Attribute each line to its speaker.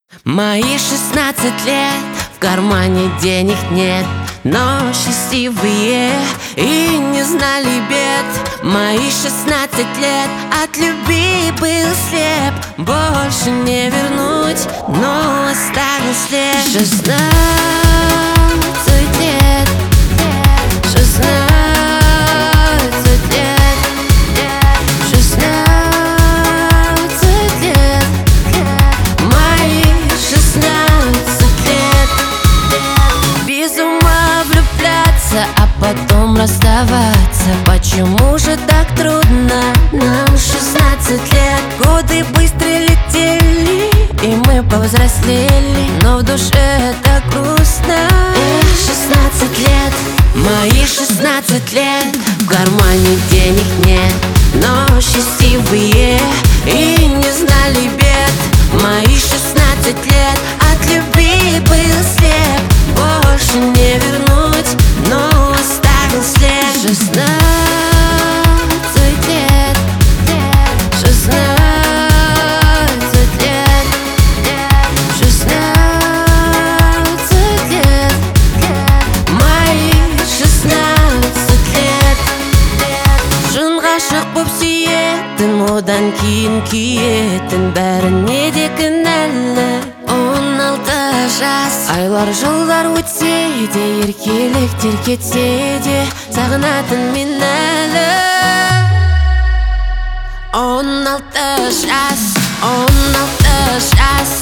Speaker 1: Мои 16 лет, в кармане денег нет, но счастливые и не знали бед. Мои 16 лет, от любви был слеп, больше не вернуть, но оставил след. 16 лет, 16 лет, 16 лет, мои 16 лет. Без ума влюбляться, а потом расставаться. Почему же так трудно нам 16 лет? Годы быстро летели, и мы повзрослели, но в душе так грустно. 16 лет, мои 16 лет, в кармане денег нет, но счастливые и не знали бед. Мои 16 лет, от любви был слеп, больше не вернуть, но оставил след. 16 лет, 16 лет, 16 лет, мои 16 лет. Шын ғашық боп сүйетін, одан кейін күйетін, бәріне де кінәлі. 16 жас, айлар жылдар өтсе де, еркеліктер кетсе де, сағынатын мен әлі. 16 жас, 16 жас,